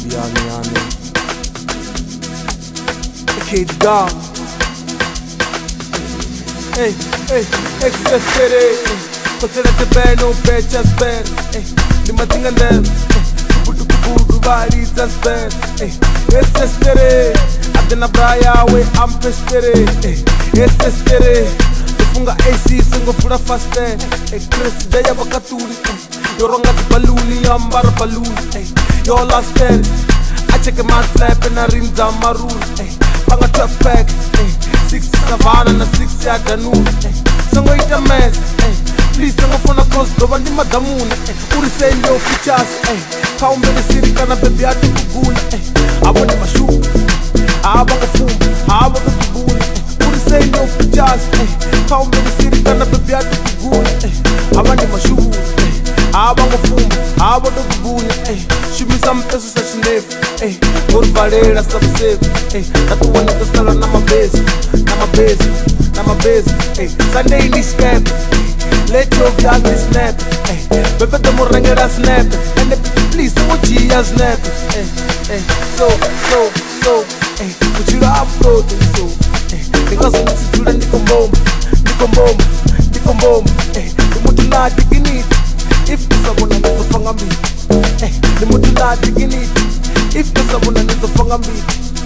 yani Kid Gum. Hey, excessere. Consider the band, no bad, just bad. The mating and them. Kubudu body, just bad. Excessere. Adena Braya, we am pestere. Excessere. Funga AC, single fura faster. Chris, they have a catuli. Your wrong at the balloon, yambar balloon. Your last stand. I check a man slap and I rim down maroon. Panga trap pack, 60 Savannah na 60 at the noon. Sango eat a mess, please sango phone across the one in Madamuni. Uri send your pictures, count the city kana baby at the goon. I want my shoe, I want a fool, I want a goon. Uri send your pictures, count the city kana baby at the goon. I want my shoe, I want a fool, I want a goon. Shoot me some pesos such a name. Go to Valera, stop safe. That's the one that goes on my base. Sunday in this cap. Let your gas be snap. Bebe the morangera snap. And please, what you snap. So. Put you upload so. Because I'm not to the Nicom bomb. The Mutula digging it. If someone I never fang me. The Mutula digging it. If someone I never fang me.